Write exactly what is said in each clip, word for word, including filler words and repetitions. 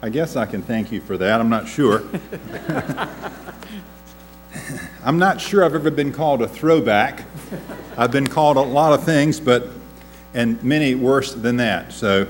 I guess I can thank you for that. I'm not sure. I'm not sure I've ever been called a throwback. I've been called a lot of things, but and many worse than that. So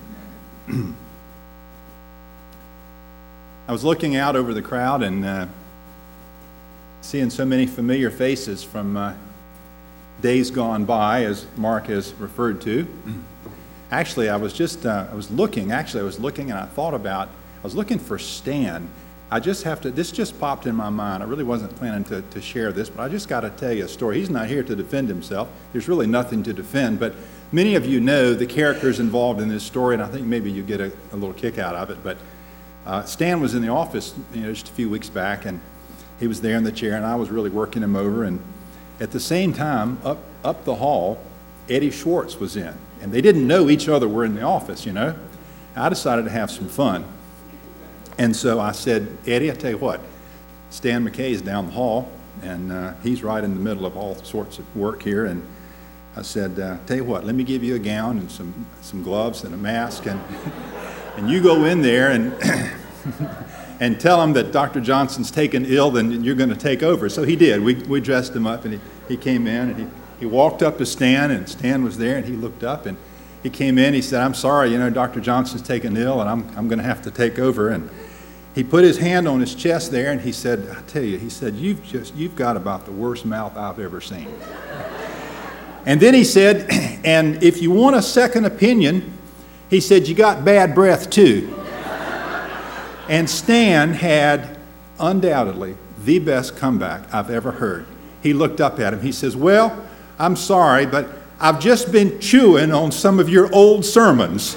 I was looking out over the crowd and uh, seeing so many familiar faces from uh, days gone by, as Mark has referred to. Actually, I was just, uh, I was looking, actually I was looking and I thought about, I was looking for Stan. I just have to, this just popped in my mind. I really wasn't planning to, to share this, but I just got to tell you a story. He's not here to defend himself. There's really nothing to defend, but many of you know the characters involved in this story, and I think maybe you get a, a little kick out of it. But uh, Stan was in the office, you know, just a few weeks back, and he was there in the chair, and I was really working him over, and at the same time, up, up the hall, Eddie Schwartz was in. And they didn't know each other were in the office, you know. I decided to have some fun. And so I said, Eddie, I tell you what, Stan McKay is down the hall, and uh, he's right in the middle of all sorts of work here. And I said, uh, tell you what, let me give you a gown and some, some gloves and a mask, and, and you go in there and, and tell him that Doctor Johnson's taken ill and you're going to take over. So he did. We, we dressed him up, and he, he came in, and he He walked up to Stan, and Stan was there, and he looked up, and he came in. He said, I'm sorry, you know, Doctor Johnson's taken ill, and I'm, I'm going to have to take over. And he put his hand on his chest there, and he said, I tell you, he said, you've just, you've got about the worst mouth I've ever seen. And then he said, and if you want a second opinion, he said, you got bad breath too. And Stan had undoubtedly the best comeback I've ever heard. He looked up at him. He says, well, I'm sorry, but I've just been chewing on some of your old sermons.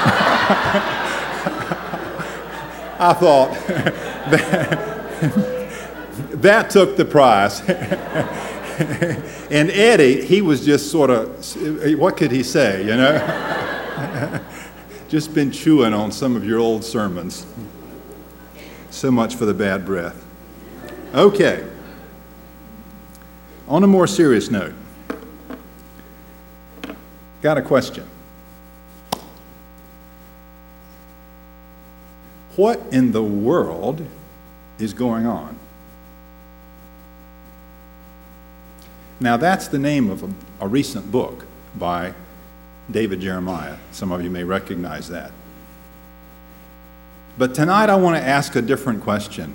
I thought, that, that took the prize. And Eddie, he was just sort of, what could he say, you know? Just been chewing on some of your old sermons. So much for the bad breath. Okay. On a more serious note, got a question. What in the world is going on? Now, that's the name of a, a recent book by David Jeremiah. Some of you may recognize that. But tonight I want to ask a different question.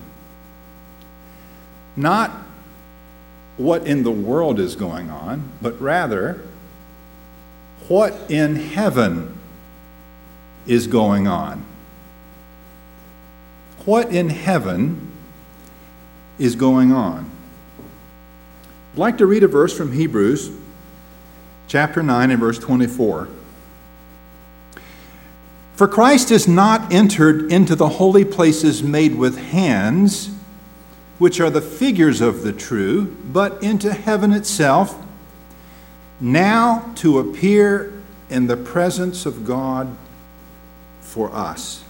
Not what in the world is going on, but rather, what in heaven is going on? What in heaven is going on? I'd like to read a verse from Hebrews, chapter nine and verse twenty-four. For Christ has not entered into the holy places made with hands, which are the figures of the true, but into heaven itself, now to appear in the presence of God for us.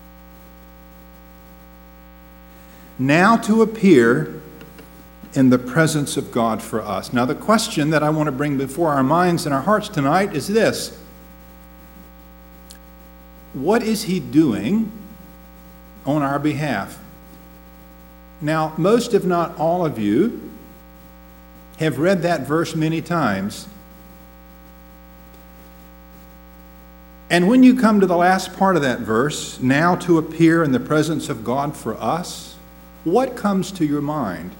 Now to appear in the presence of God for us. Now the question that I want to bring before our minds and our hearts tonight is this. What is he doing on our behalf? Now, most if not all of you have read that verse many times. And when you come to the last part of that verse, now to appear in the presence of God for us, what comes to your mind?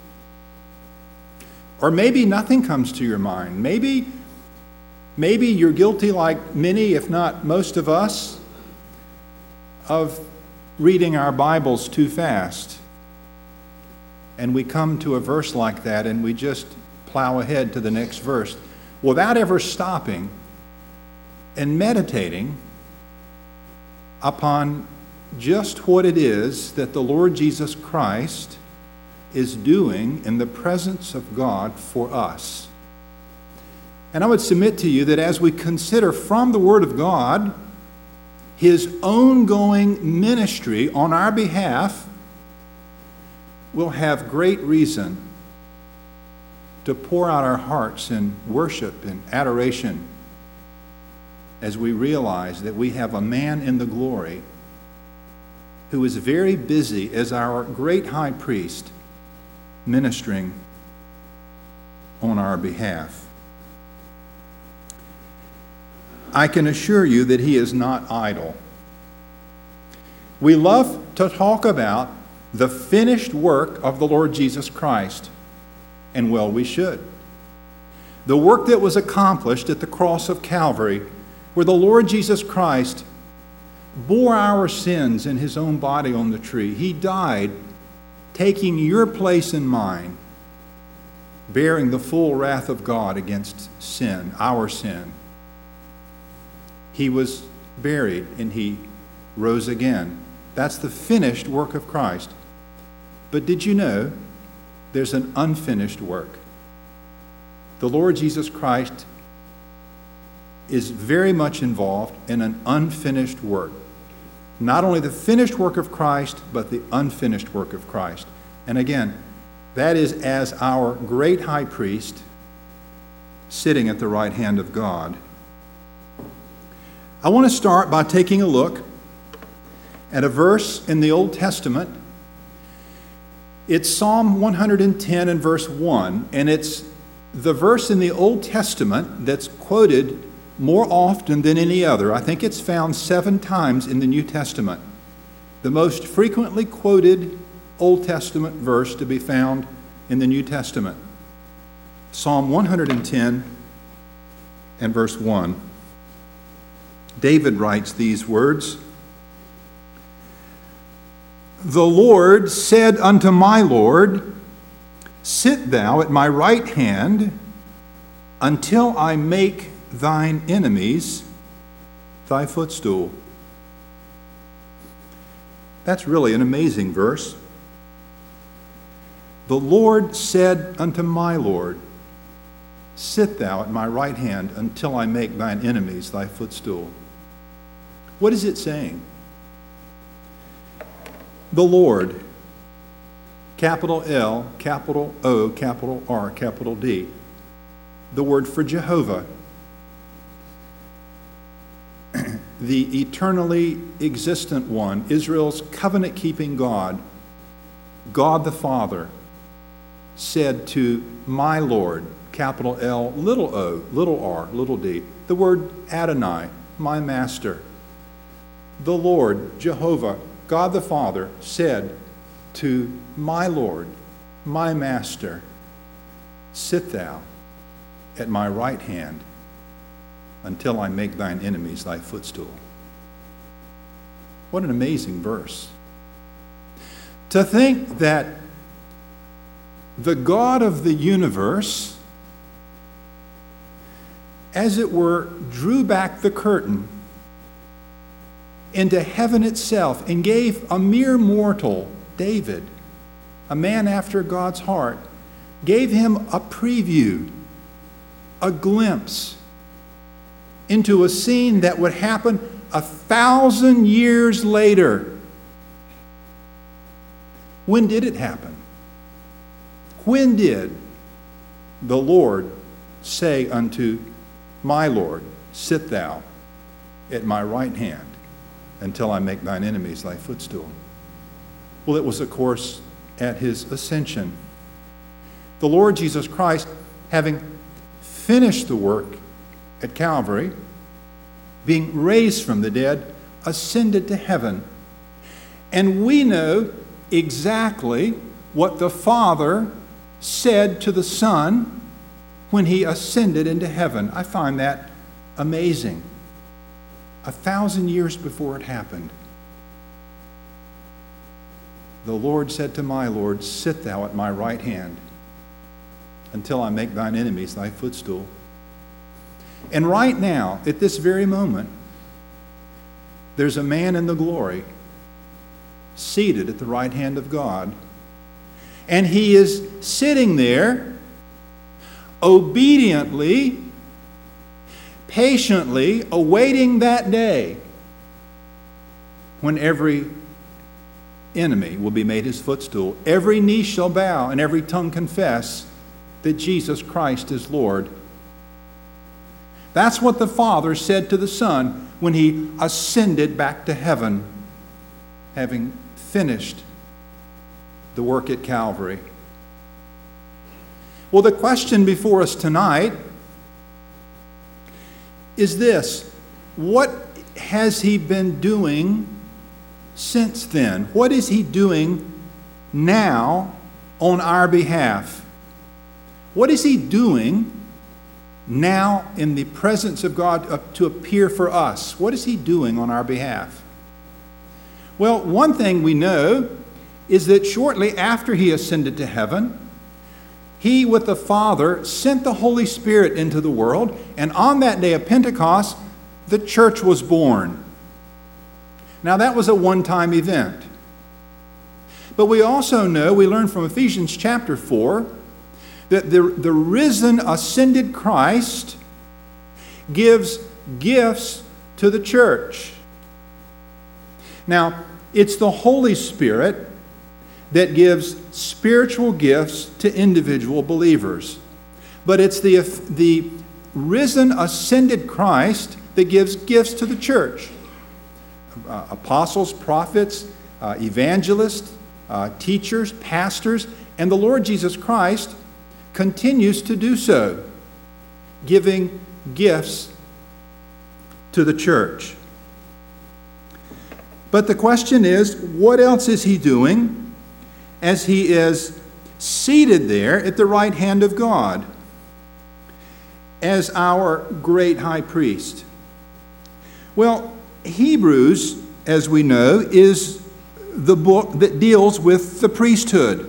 Or maybe nothing comes to your mind. Maybe, maybe you're guilty, like many, if not most of us, of reading our Bibles too fast. And we come to a verse like that and we just plow ahead to the next verse without ever stopping and meditating upon just what it is that the Lord Jesus Christ is doing in the presence of God for us. And I would submit to you that as we consider from the Word of God his ongoing ministry on our behalf, we'll have great reason to pour out our hearts in worship and adoration as we realize that we have a man in the glory who is very busy as our great high priest ministering on our behalf. I can assure you that he is not idle. We love to talk about the finished work of the Lord Jesus Christ, and well, we should. The work that was accomplished at the cross of Calvary, where the Lord Jesus Christ bore our sins in his own body on the tree. He died, taking your place and mine, bearing the full wrath of God against sin, our sin. He was buried and he rose again. That's the finished work of Christ. But did you know there's an unfinished work? The Lord Jesus Christ is very much involved in an unfinished work. Not only the finished work of Christ, but the unfinished work of Christ. And again, that is as our great high priest sitting at the right hand of God. I want to start by taking a look at a verse in the Old Testament. It's Psalm one hundred ten and verse one, and it's the verse in the Old Testament that's quoted more often than any other. I think it's found seven times in the New Testament. The most frequently quoted Old Testament verse to be found in the New Testament. Psalm one hundred ten and verse one. David writes these words, "The Lord said unto my Lord, sit thou at my right hand until I make thine enemies thy footstool." That's really an amazing verse. The Lord said unto my Lord, sit thou at my right hand until I make thine enemies thy footstool. What is it saying? The Lord, capital L, capital O, capital R, capital D. The word for Jehovah, the eternally existent one, Israel's covenant-keeping God, God the Father, said to my Lord, capital L, little o, little r, little d. The word Adonai, my master. The Lord, Jehovah, God the Father, said to my Lord, my master, sit thou at my right hand until I make thine enemies thy footstool. What an amazing verse. To think that the God of the universe, as it were, drew back the curtain into heaven itself and gave a mere mortal, David, a man after God's heart, gave him a preview, a glimpse into a scene that would happen a thousand years later. When did it happen? When did the Lord say unto my Lord, sit thou at my right hand until I make thine enemies thy footstool? Well, it was, of course, at his ascension. The Lord Jesus Christ, having finished the work at Calvary, being raised from the dead, ascended to heaven. And we know exactly what the Father said to the Son when he ascended into heaven. I find that amazing. A thousand years before it happened, the Lord said to my Lord, sit thou at my right hand until I make thine enemies thy footstool. And right now, at this very moment, there's a man in the glory seated at the right hand of God. And he is sitting there obediently, patiently awaiting that day when every enemy will be made his footstool. Every knee shall bow and every tongue confess that Jesus Christ is Lord. That's what the Father said to the Son when he ascended back to heaven. having finished the work at Calvary. Well, the question before us tonight is this: what has he been doing since then? What is he doing now on our behalf? What is he doing now in the presence of God to appear for us? What is he doing on our behalf? Well, one thing we know is that shortly after he ascended to heaven, he with the Father sent the Holy Spirit into the world, and on that day of Pentecost, the church was born. Now that was a one-time event. But we also know, we learn from Ephesians chapter four, that the, the risen, ascended Christ gives gifts to the church. Now, it's the Holy Spirit that gives spiritual gifts to individual believers. But it's the, the risen, ascended Christ that gives gifts to the church. Uh, apostles, prophets, uh, evangelists, uh, teachers, pastors, and the Lord Jesus Christ continues to do so, giving gifts to the church. But the question is, what else is he doing as he is seated there at the right hand of God as our great high priest? Well, Hebrews, as we know, is the book that deals with the priesthood.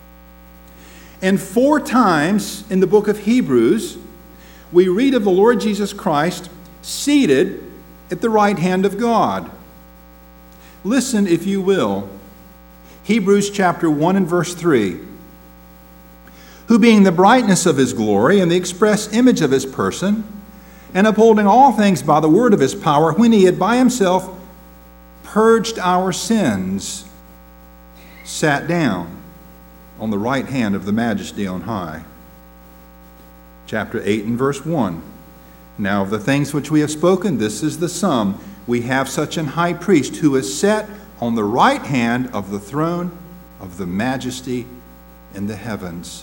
And four times in the book of Hebrews, we read of the Lord Jesus Christ seated at the right hand of God. Listen, if you will. Hebrews chapter one and verse three. Who being the brightness of his glory and the express image of his person, and upholding all things by the word of his power, when he had by himself purged our sins, sat down on the right hand of the majesty on high. Chapter eight and verse one. Now of the things which we have spoken, this is the sum. We have such an high priest who is set on the right hand of the throne of the majesty in the heavens.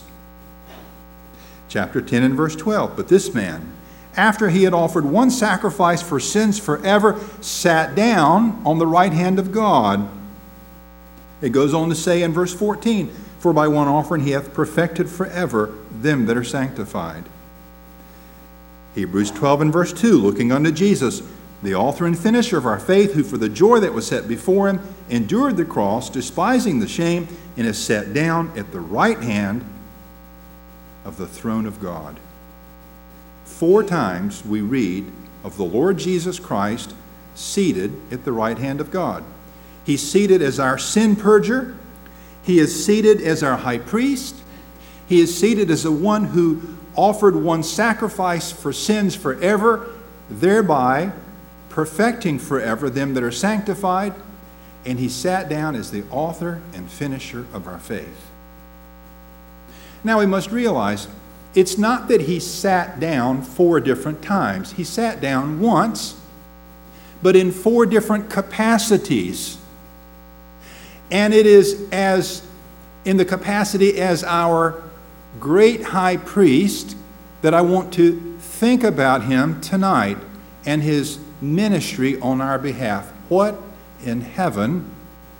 Chapter ten and verse twelve. But this man, after he had offered one sacrifice for sins forever, sat down on the right hand of God. It goes on to say in verse fourteen, for by one offering he hath perfected forever them that are sanctified. Hebrews twelve and verse two, looking unto Jesus, the author and finisher of our faith, who for the joy that was set before him endured the cross, despising the shame, and is set down at the right hand of the throne of God. Four times we read of the Lord Jesus Christ seated at the right hand of God. He's seated as our sin purger. He is seated as our high priest. He is seated as the one who offered one sacrifice for sins forever, thereby perfecting forever them that are sanctified. And he sat down as the author and finisher of our faith. Now we must realize, it's not that he sat down four different times. He sat down once, but in four different capacities. And it is as in the capacity as our great high priest that I want to think about him tonight and his ministry on our behalf. What in heaven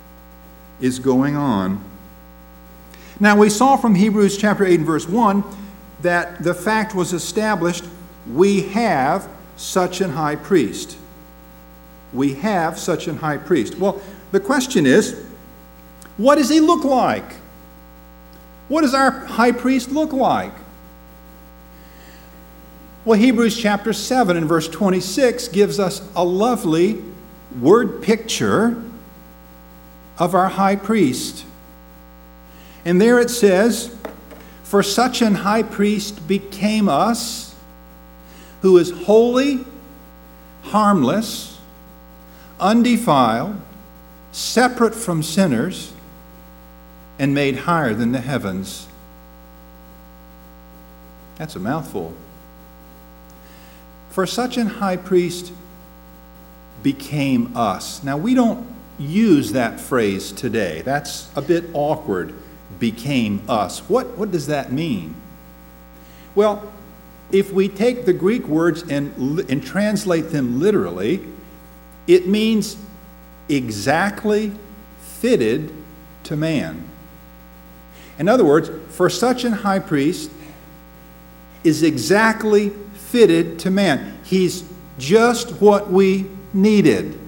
is going on? Now we saw from Hebrews chapter eight and verse one that the fact was established, we have such an high priest. We have such an high priest. Well, the question is, what does he look like? What does our high priest look like? Well, Hebrews chapter seven and verse twenty-six gives us a lovely word picture of our high priest. And there it says, for such an high priest became us, who is holy, harmless, undefiled, separate from sinners, and made higher than the heavens. That's a mouthful. For such an high priest became us. Now we don't use that phrase today. That's a bit awkward, became us. What, what does that mean? Well, if we take the Greek words and, and translate them literally, it means exactly fitted to man. In other words, for such an high priest is exactly fitted to man. He's just what we needed.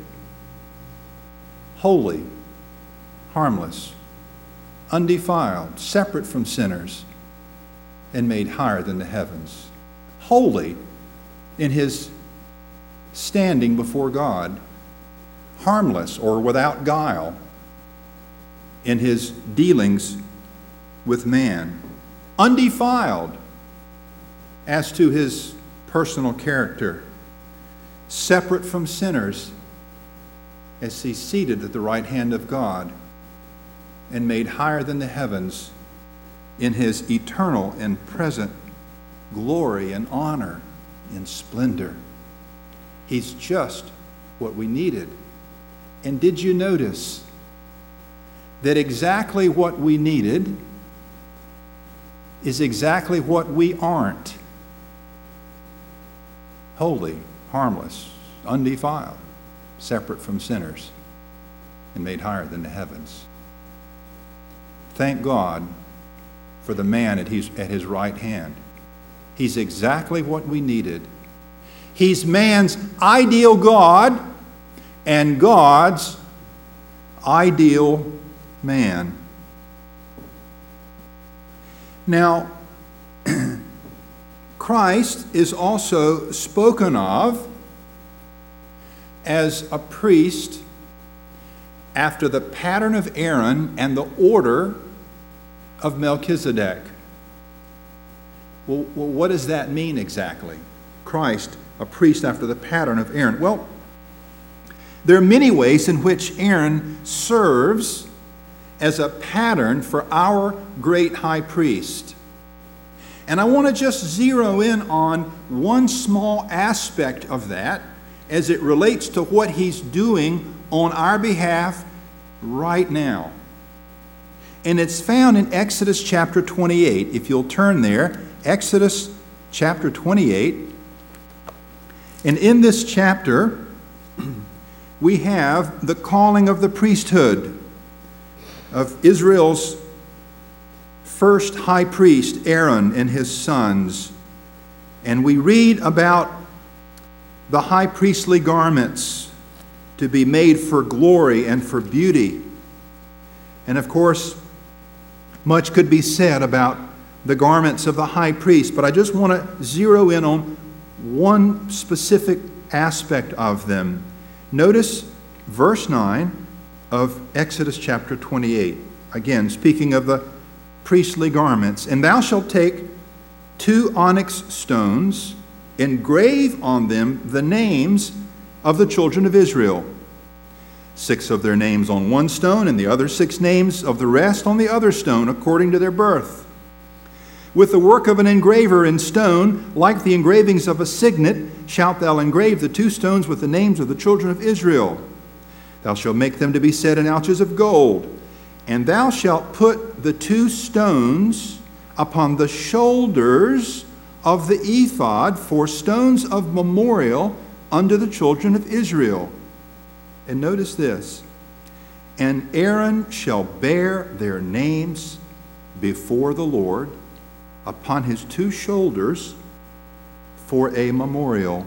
Holy, harmless, undefiled, separate from sinners, and made higher than the heavens. Holy in his standing before God, harmless or without guile in his dealings with man, undefiled as to his personal character, separate from sinners as he's seated at the right hand of God, and made higher than the heavens in his eternal and present glory and honor and splendor. He's just what we needed. And did you notice that exactly what we needed is exactly what we aren't? Holy, harmless, undefiled, separate from sinners, and made higher than the heavens. Thank God for the man at his, at his right hand. He's exactly what we needed. He's man's ideal God and God's ideal man. Now, Christ is also spoken of as a priest after the pattern of Aaron and the order of Melchizedek. Well, well, what does that mean exactly? Christ, a priest after the pattern of Aaron. Well, there are many ways in which Aaron serves as a pattern for our great high priest. And I want to just zero in on one small aspect of that as it relates to what he's doing on our behalf right now. And it's found in Exodus chapter twenty-eight. If you'll turn there, Exodus chapter twenty-eight. And in this chapter, we have the calling of the priesthood of Israel's first high priest, Aaron, and his sons. And we read about the high priestly garments to be made for glory and for beauty. And of course, much could be said about the garments of the high priest, but I just want to zero in on one specific aspect of them. Notice verse nine of Exodus chapter twenty-eight. Again, speaking of the priestly garments. And thou shalt take two onyx stones, engrave on them the names of the children of Israel. Six of their names on one stone, and the other six names of the rest on the other stone, according to their birth. With the work of an engraver in stone, like the engravings of a signet, shalt thou engrave the two stones with the names of the children of Israel. Thou shalt make them to be set in ouches of gold. And thou shalt put the two stones upon the shoulders of the ephod for stones of memorial unto the children of Israel. And notice this. And Aaron shall bear their names before the Lord upon his two shoulders for a memorial.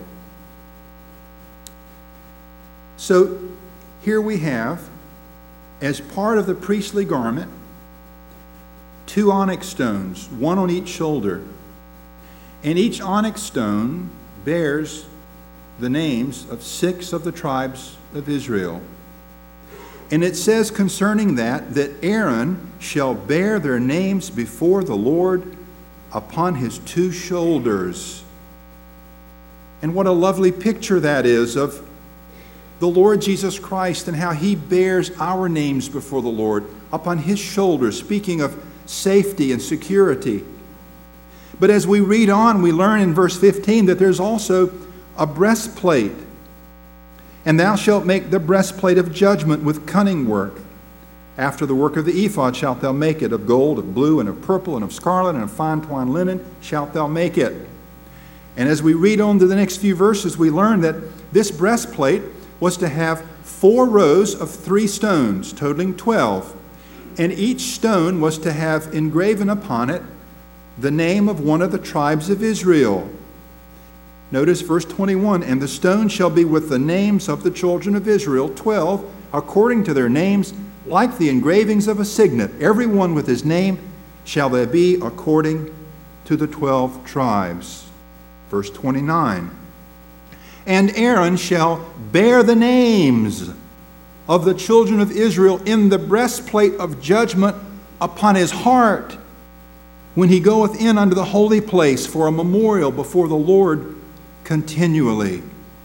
So here we have, as part of the priestly garment, two onyx stones, one on each shoulder. And each onyx stone bears the names of six of the tribes of Israel. And it says concerning that, that Aaron shall bear their names before the Lord upon his two shoulders. And what a lovely picture that is of the Lord Jesus Christ and how he bears our names before the Lord upon his shoulders, speaking of safety and security. But as we read on, we learn in verse fifteen that there's also a breastplate. And thou shalt make the breastplate of judgment with cunning work. After the work of the ephod shalt thou make it, of gold, of blue, and of purple, and of scarlet, and of fine twined linen shalt thou make it. And as we read on to the next few verses, we learn that this breastplate was to have four rows of three stones, totaling twelve. And each stone was to have engraven upon it the name of one of the tribes of Israel. Notice verse twenty-one, and the stone shall be with the names of the children of Israel, twelve, according to their names, like the engravings of a signet. Every one with his name shall there be according to the twelve tribes. Verse twenty-nine, and Aaron shall bear the names of the children of Israel in the breastplate of judgment upon his heart, when he goeth in unto the holy place for a memorial before the Lord continually.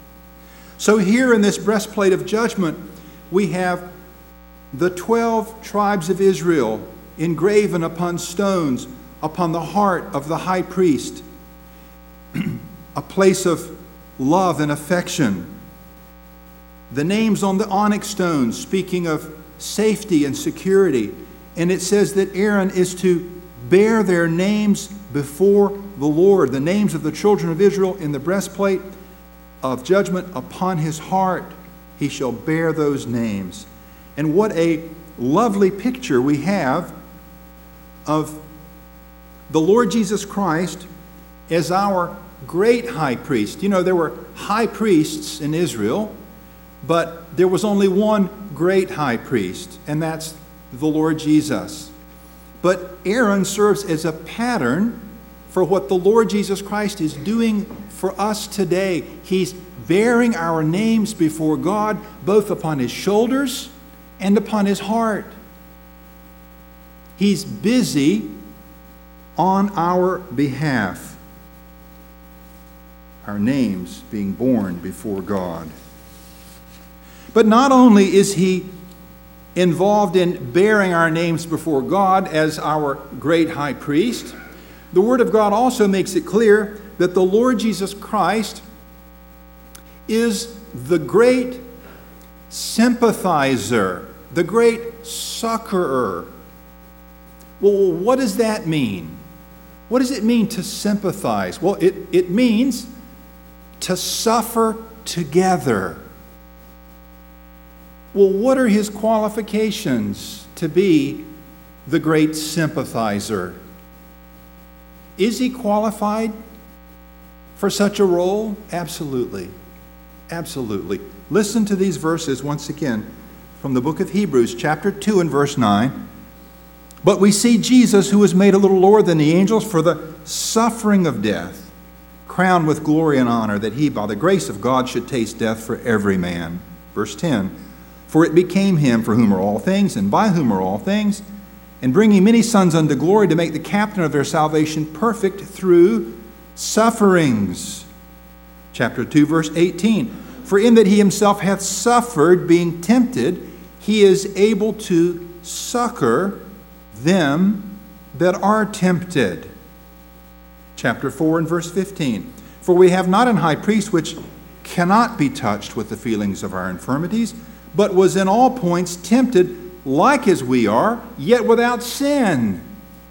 So here in this breastplate of judgment, we have the twelve tribes of Israel engraven upon stones upon the heart of the high priest, a place of love and affection. The names on the onyx stones, speaking of safety and security. And it says that Aaron is to bear their names before the Lord, the names of the children of Israel in the breastplate of judgment upon his heart. He shall bear those names. And what a lovely picture we have of the Lord Jesus Christ as our great high priest. You know, there were high priests in Israel, but there was only one great high priest, and that's the Lord Jesus. But Aaron serves as a pattern for what the Lord Jesus Christ is doing for us today. He's bearing our names before God, both upon his shoulders and upon his heart. He's busy on our behalf, our names being borne before God. But not only is he involved in bearing our names before God as our great high priest, the Word of God also makes it clear that the Lord Jesus Christ is the great sympathizer, the great succorer. Well, what does that mean? What does it mean to sympathize? Well, it, it means to suffer together. Well, what are his qualifications to be the great sympathizer? Is he qualified for such a role? Absolutely. Absolutely. Listen to these verses once again from the book of Hebrews, chapter two and verse nine. But we see Jesus, who was made a little lower than the angels for the suffering of death, crowned with glory and honor, that he, by the grace of God, should taste death for every man. Verse ten. For it became him, for whom are all things, and by whom are all things, and bringing many sons unto glory, to make the captain of their salvation perfect through sufferings. Chapter two, verse eighteen. For in that he himself hath suffered, being tempted, he is able to succor them that are tempted. Chapter four and verse fifteen. For we have not an high priest which cannot be touched with the feelings of our infirmities, but was in all points tempted like as we are, yet without sin.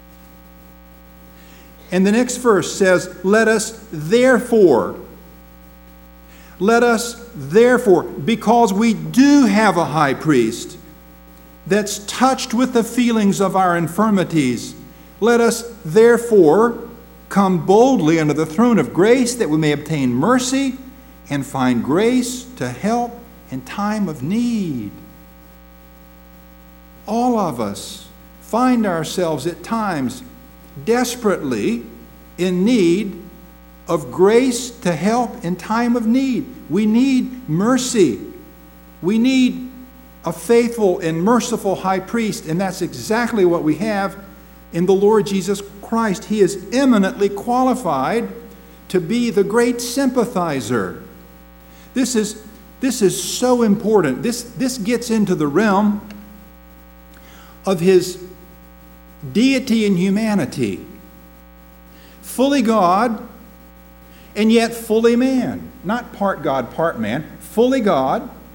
And the next verse says, let us therefore, let us therefore, because we do have a high priest that's touched with the feelings of our infirmities, let us therefore come boldly unto the throne of grace, that we may obtain mercy and find grace to help in time of need. All of us find ourselves at times desperately in need of grace to help in time of need. We need mercy. We need a faithful and merciful high priest, and that's exactly what we have in the Lord Jesus Christ. He is eminently qualified to be the great sympathizer. This is This is so important. This, this gets into the realm of his deity and humanity. Fully God, and yet fully man. Not part God, part man. Fully God,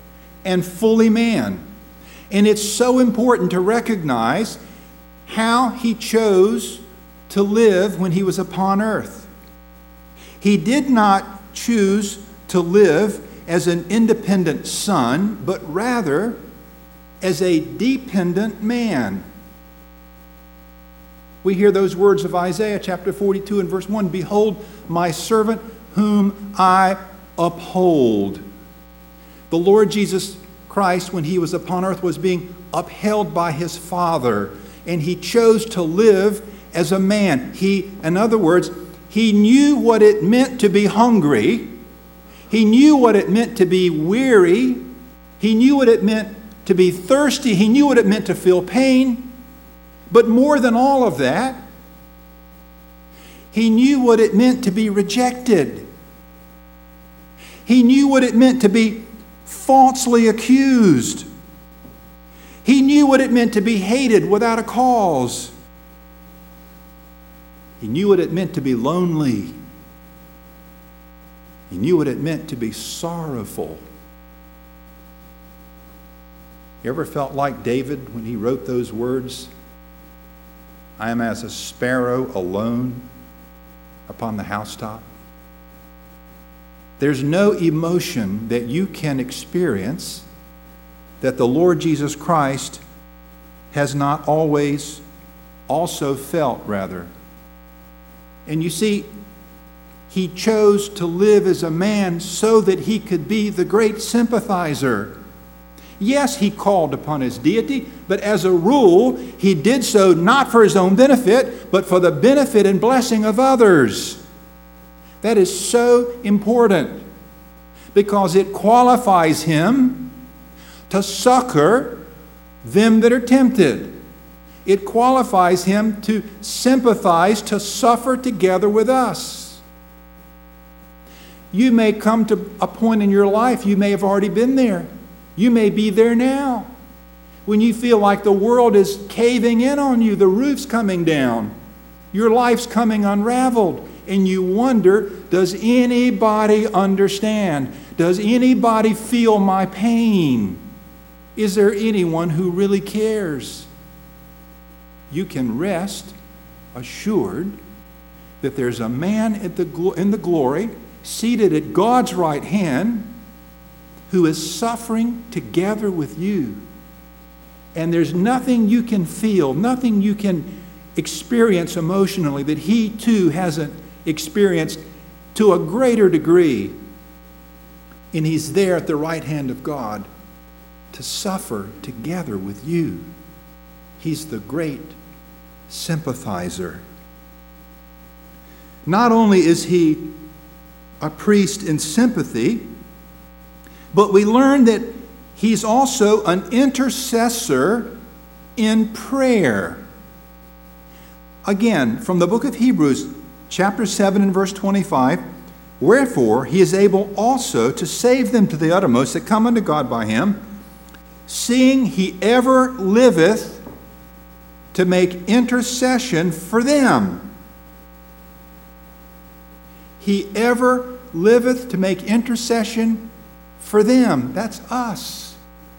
and fully man. And it's so important to recognize how he chose to live when he was upon earth. He did not choose to live as an independent son, but rather as a dependent man. We hear those words of Isaiah chapter forty-two and verse one, "Behold, my servant whom I uphold." The Lord Jesus Christ, when he was upon earth, was being upheld by his Father, and he chose to live as a man. He, in other words, he knew what it meant to be hungry. He knew what it meant to be weary. He knew what it meant to be thirsty. He knew what it meant to feel pain. But more than all of that, he knew what it meant to be rejected. He knew what it meant to be falsely accused. He knew what it meant to be hated without a cause. He knew what it meant to be lonely. He knew what it meant to be sorrowful. You ever felt like David when he wrote those words? "I am as a sparrow alone upon the housetop." There's no emotion that you can experience that the Lord Jesus Christ has not always also felt, rather. And you see, he chose to live as a man so that he could be the great sympathizer. Yes, he called upon his deity, but as a rule, he did so not for his own benefit, but for the benefit and blessing of others. That is so important because it qualifies him to succor them that are tempted. It qualifies him to sympathize, to suffer together with us. You may come to a point in your life, you may have already been there. You may be there now, when you feel like the world is caving in on you, the roof's coming down, your life's coming unraveled, and you wonder, does anybody understand? Does anybody feel my pain? Is there anyone who really cares? You can rest assured that there's a man at the glo- in the glory, seated at God's right hand, who is suffering together with you. And there's nothing you can feel, nothing you can experience emotionally that he too hasn't experienced to a greater degree. And he's there at the right hand of God to suffer together with you. He's the great sympathizer. Not only is he a priest in sympathy, but we learn that he's also an intercessor in prayer. Again, from the book of Hebrews, chapter seven and verse twenty-five, "Wherefore he is able also to save them to the uttermost that come unto God by him, seeing he ever liveth to make intercession for them." He ever liveth to make intercession for them. That's us.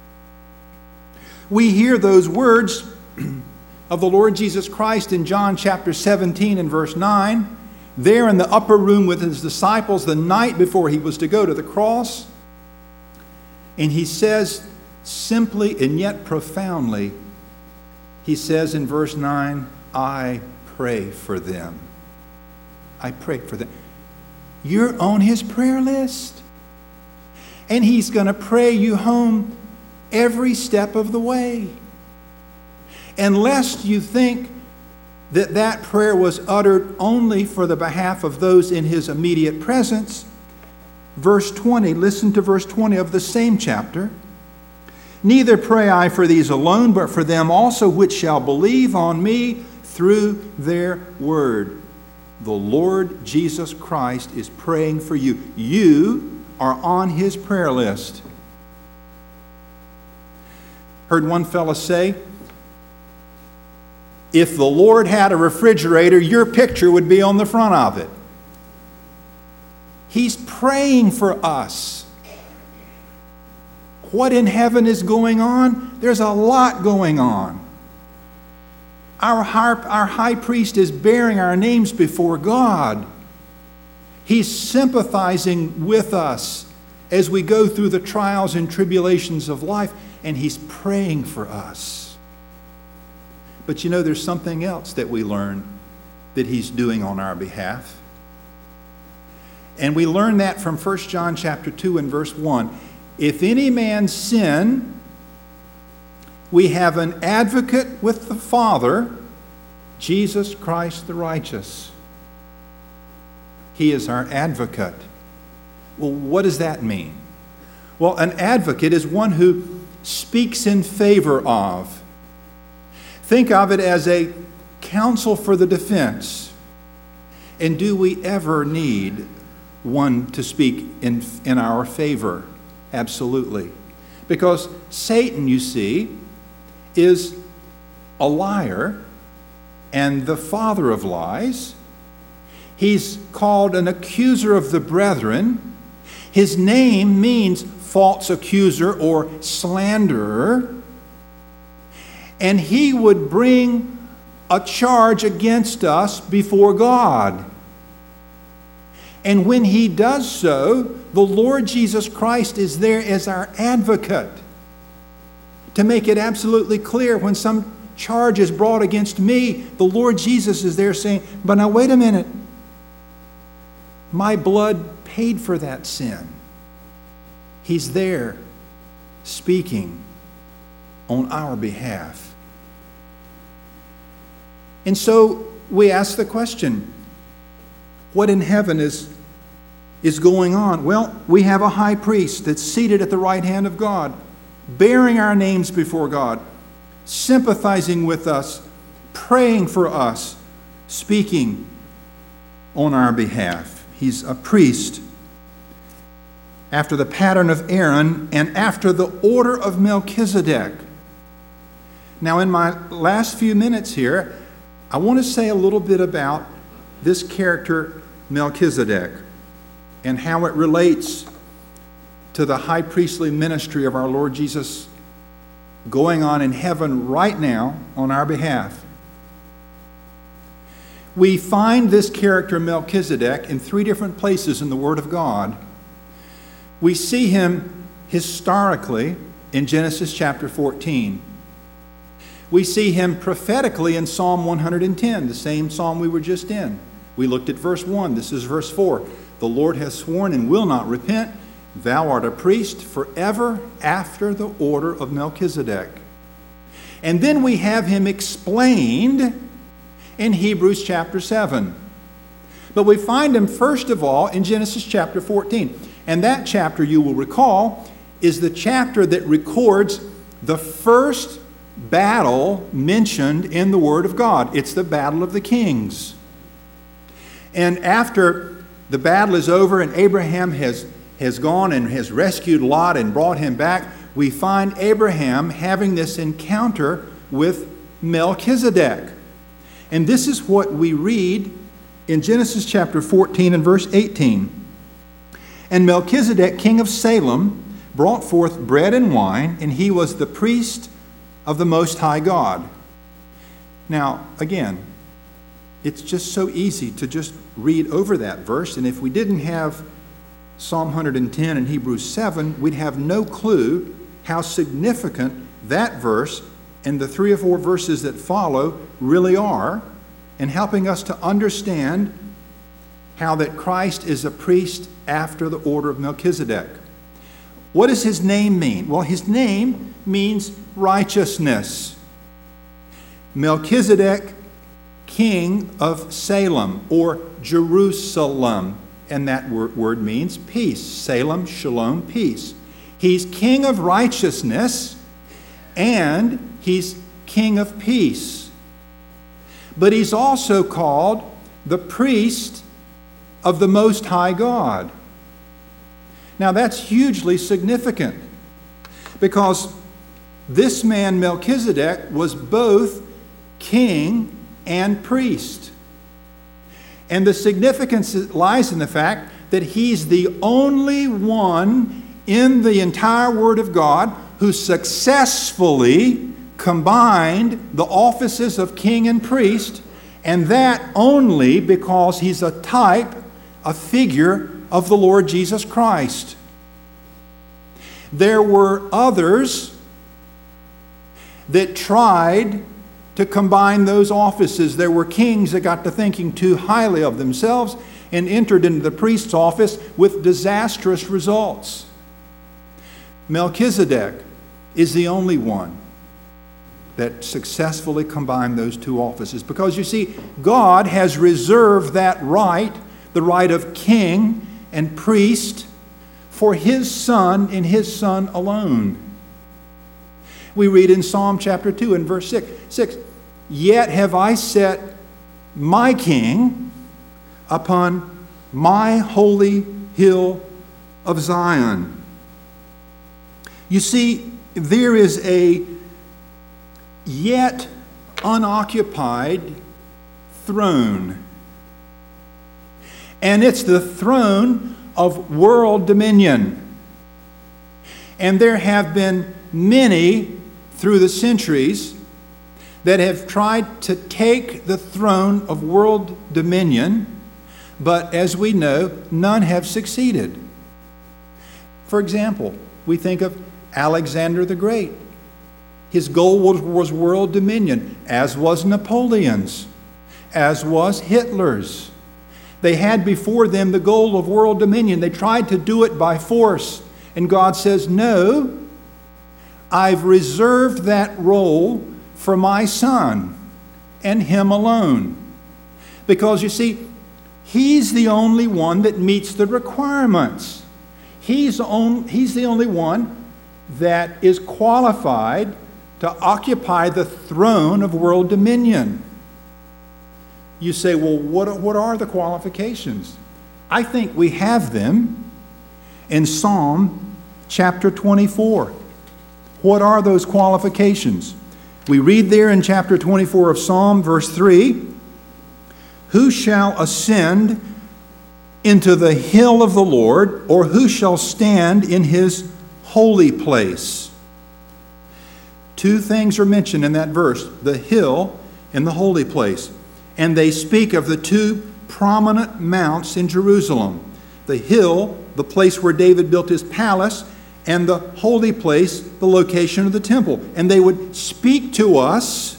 We hear those words of the Lord Jesus Christ in John chapter seventeen and verse nine, there in the upper room with his disciples the night before he was to go to the cross. And he says simply and yet profoundly, he says in verse nine, "I pray for them." I pray for them. You're on his prayer list. And he's going to pray you home every step of the way. And lest you think that that prayer was uttered only for the behalf of those in his immediate presence, verse twenty, listen to verse twenty of the same chapter. "Neither pray I for these alone, but for them also which shall believe on me through their word." The Lord Jesus Christ is praying for you. You are on his prayer list. Heard one fella say, if the Lord had a refrigerator, your picture would be on the front of it. He's praying for us. what in heaven is going on? There's a lot going on. Our high, our high priest is bearing our names before God. He's sympathizing with us as we go through the trials and tribulations of life, and he's praying for us. But you know, there's something else that we learn that he's doing on our behalf. And we learn that from First John chapter two and verse one. If any man sin, we have an advocate with the Father, Jesus Christ the righteous. He is our advocate. Well, what does that mean? Well, an advocate is one who speaks in favor of. Think of it as a counsel for the defense. And do we ever need one to speak in, in our favor? Absolutely. Because Satan, you see, is a liar and the father of lies. He's called an accuser of the brethren. His name means false accuser or slanderer. And he would bring a charge against us before God. And when he does so, the Lord Jesus Christ is there as our advocate to make it absolutely clear when some charge is brought against me, the Lord Jesus is there saying, but now wait a minute. My blood paid for that sin. He's there speaking on our behalf. And so we ask the question, what in heaven is, is going on? Well, we have a high priest that's seated at the right hand of God, bearing our names before God, sympathizing with us, praying for us, speaking on our behalf. He's a priest after the pattern of Aaron and after the order of Melchizedek. Now, in my last few minutes here, I want to say a little bit about this character, Melchizedek, and how it relates to the high priestly ministry of our Lord Jesus going on in heaven right now on our behalf. We find this character Melchizedek in three different places in the Word of God. We see him historically in Genesis chapter fourteen. We see him prophetically in Psalm one hundred ten, the same psalm we were just in. We looked at verse one. This is verse four. The Lord has sworn and will not repent. Thou art a priest forever after the order of Melchizedek. And then we have him explained in Hebrews chapter seven. But we find him first of all in Genesis chapter fourteen. And that chapter, you will recall, is the chapter that records the first battle mentioned in the Word of God. It's the battle of the kings. And after the battle is over and Abraham has, has gone and has rescued Lot and brought him back, we find Abraham having this encounter with Melchizedek. And this is what we read in Genesis chapter fourteen and verse eighteen. And Melchizedek, king of Salem, brought forth bread and wine, and he was the priest of the Most High God. Now, again, it's just so easy to just read over that verse, and if we didn't have Psalm one hundred ten and Hebrews seven, we'd have no clue how significant that verse and the three or four verses that follow really are in helping us to understand how that Christ is a priest after the order of Melchizedek. What does his name mean? Well, his name means righteousness. Melchizedek, king of Salem, or Jerusalem, and that word means peace. Salem, shalom, peace. He's king of righteousness, and he's king of peace. But he's also called the priest of the Most High God. Now that's hugely significant because this man Melchizedek was both king and priest. And the significance lies in the fact that he's the only one in the entire Word of God who successfully combined the offices of king and priest, and that only because he's a type, a figure of the Lord Jesus Christ. There were others that tried to combine those offices. There were kings that got to thinking too highly of themselves and entered into the priest's office with disastrous results. Melchizedek is the only one that successfully combined those two offices, because you see, God has reserved that right, the right of king and priest, for his Son and his Son alone. We read in Psalm chapter two and verse six, six, "Yet have I set my king upon my holy hill of Zion." You see, there is a yet unoccupied throne. And it's the throne of world dominion. And there have been many through the centuries that have tried to take the throne of world dominion, but as we know, none have succeeded. For example, we think of Alexander the Great. His goal was, was world dominion, as was Napoleon's, as was Hitler's. They had before them the goal of world dominion. They tried to do it by force. And God says, no, I've reserved that role for my Son and him alone. Because you see, he's the only one that meets the requirements. He's, on, he's the only one that is qualified to occupy the throne of world dominion. You say, well, what, what are the qualifications? I think we have them in Psalm chapter twenty-four. What are those qualifications? We read there in chapter twenty-four of Psalm, verse three, "Who shall ascend into the hill of the Lord, or who shall stand in his holy place?" Two things are mentioned in that verse, the hill and the holy place. And they speak of the two prominent mounts in Jerusalem. The hill, the place where David built his palace, and the holy place, the location of the temple. And they would speak to us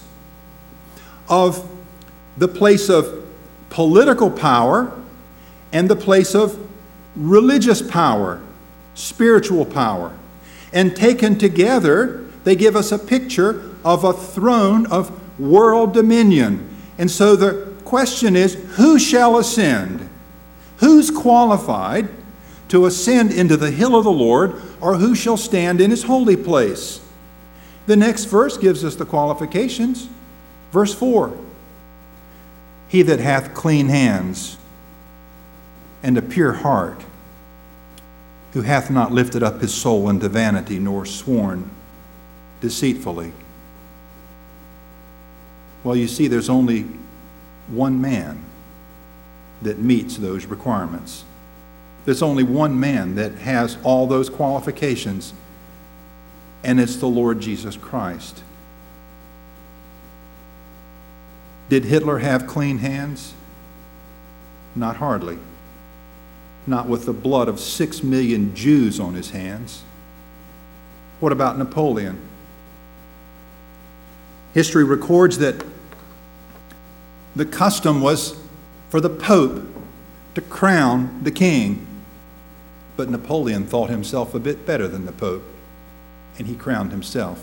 of the place of political power and the place of religious power, spiritual power. And taken together, they give us a picture of a throne of world dominion. And so the question is, who shall ascend? Who's qualified to ascend into the hill of the Lord, or who shall stand in his holy place? The next verse gives us the qualifications. Verse four, "He that hath clean hands and a pure heart, who hath not lifted up his soul unto vanity, nor sworn deceitfully." Well, you see, there's only one man that meets those requirements. There's only one man that has all those qualifications, and it's the Lord Jesus Christ. Did Hitler have clean hands? Not hardly. Not with the blood of six million Jews on his hands. What about Napoleon? History records that the custom was for the Pope to crown the king. But Napoleon thought himself a bit better than the Pope, and he crowned himself.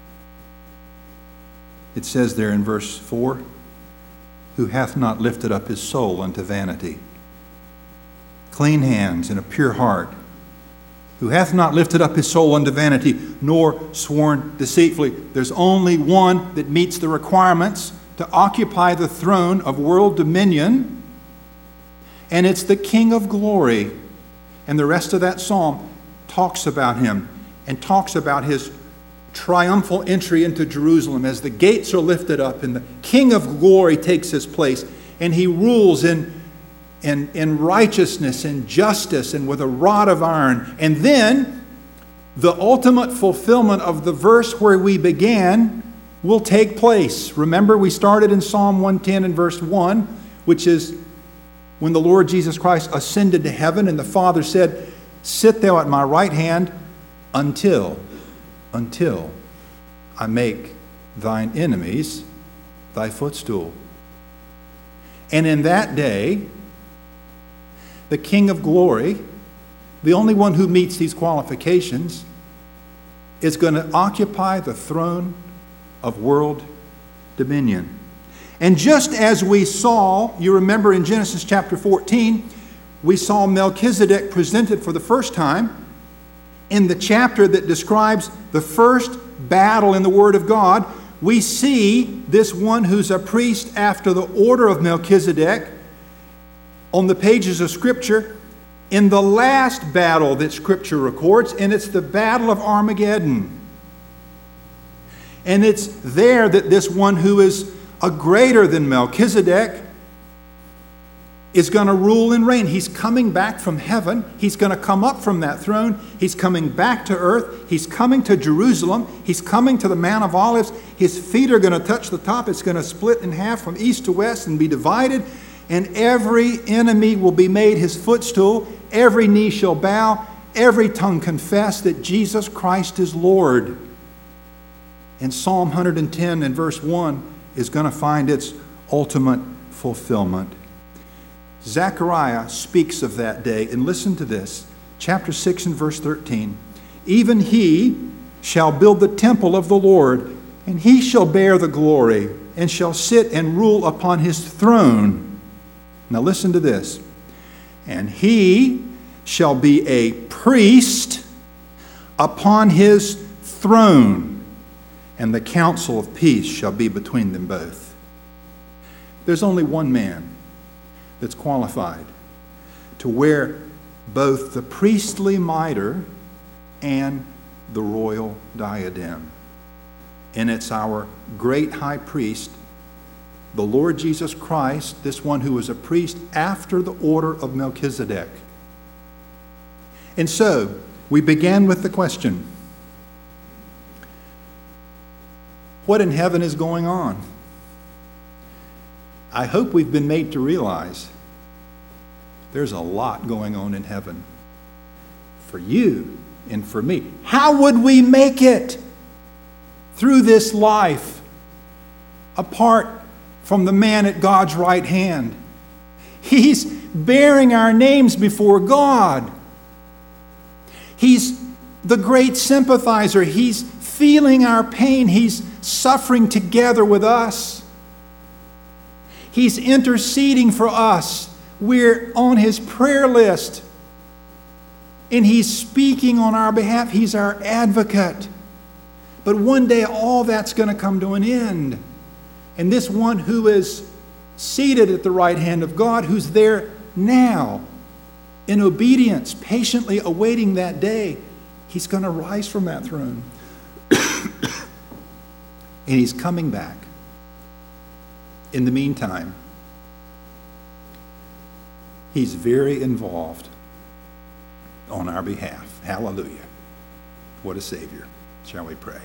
It says there in verse four, "Who hath not lifted up his soul unto vanity." Clean hands and a pure heart. Who hath not lifted up his soul unto vanity, nor sworn deceitfully. There's only one that meets the requirements to occupy the throne of world dominion, and it's the King of glory. And the rest of that psalm talks about him and talks about his triumphal entry into Jerusalem as the gates are lifted up and the King of glory takes his place, and he rules in, in, in righteousness and justice and with a rod of iron. And then the ultimate fulfillment of the verse where we began will take place. Remember, we started in Psalm one ten and verse one, which is when the Lord Jesus Christ ascended to heaven and the Father said, "Sit thou at my right hand until, until I make thine enemies thy footstool." And in that day, the King of glory, the only one who meets these qualifications, is going to occupy the throne of world dominion. And just as we saw, you remember in Genesis chapter fourteen, we saw Melchizedek presented for the first time in the chapter that describes the first battle in the Word of God. We see this one who's a priest after the order of Melchizedek on the pages of Scripture in the last battle that Scripture records, and it's the Battle of Armageddon. And it's there that this one who is a greater than Melchizedek is going to rule and reign. He's coming back from heaven. He's going to come up from that throne. He's coming back to earth. He's coming to Jerusalem. He's coming to the Mount of Olives. His feet are going to touch the top. It's going to split in half from east to west and be divided. And every enemy will be made his footstool. Every knee shall bow. Every tongue confess that Jesus Christ is Lord. And Psalm one ten and verse one is going to find its ultimate fulfillment. Zechariah speaks of that day, and listen to this. Chapter six and verse thirteen. "Even he shall build the temple of the Lord, and he shall bear the glory, and shall sit and rule upon his throne." Now listen to this. "And he shall be a priest upon his throne, and the counsel of peace shall be between them both." There's only one man that's qualified to wear both the priestly mitre and the royal diadem. And it's our great high priest, the Lord Jesus Christ, this one who was a priest after the order of Melchizedek. And so, we began with the question, what in heaven is going on? I hope we've been made to realize there's a lot going on in heaven for you and for me. How would we make it through this life apart from the man at God's right hand? He's bearing our names before God. He's the great sympathizer. He's feeling our pain. He's suffering together with us. He's interceding for us. We're on his prayer list. And he's speaking on our behalf. He's our advocate. But one day all that's going to come to an end. And this one who is seated at the right hand of God, who's there now in obedience, patiently awaiting that day, he's going to rise from that throne. And he's coming back. In the meantime, he's very involved on our behalf. Hallelujah. What a Savior. Shall we pray?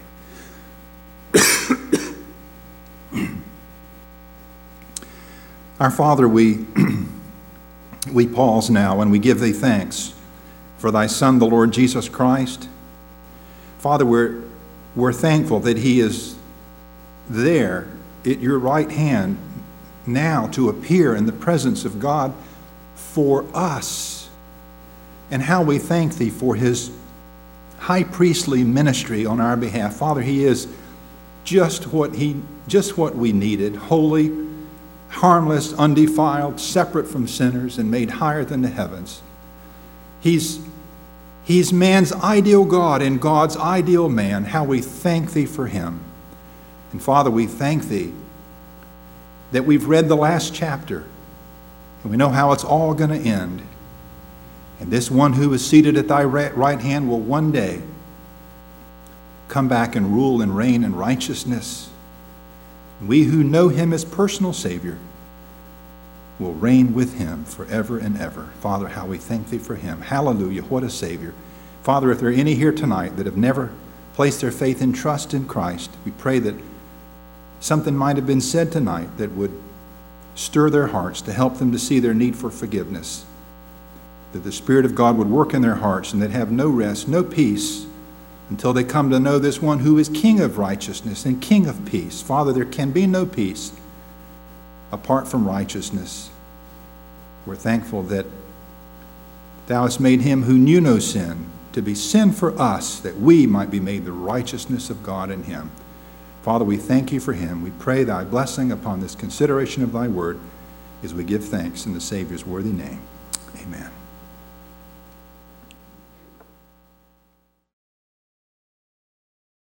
Our Father, we, we pause now and we give thee thanks for thy Son, the Lord Jesus Christ. Father, we're, we're thankful that he is there at your right hand now to appear in the presence of God for us. And how we thank thee for his high priestly ministry on our behalf. Father, he is just what he just what we needed, holy, harmless, undefiled, separate from sinners, and made higher than the heavens. He's he's man's ideal God and God's ideal man. How we thank thee for him. And Father, we thank thee that we've read the last chapter and we know how it's all going to end. And this one who is seated at thy right hand will one day come back and rule and reign in righteousness. We who know him as personal Savior will reign with him forever and ever. Father, how we thank thee for him. Hallelujah. What a Savior. Father, if there are any here tonight that have never placed their faith and trust in Christ, we pray that something might have been said tonight that would stir their hearts to help them to see their need for forgiveness, that the Spirit of God would work in their hearts and they'd have no rest, no peace, until they come to know this one who is King of righteousness and King of peace. Father, there can be no peace apart from righteousness. We're thankful that thou hast made him who knew no sin to be sin for us, that we might be made the righteousness of God in him. Father, we thank you for him. We pray thy blessing upon this consideration of thy word as we give thanks in the Savior's worthy name. Amen.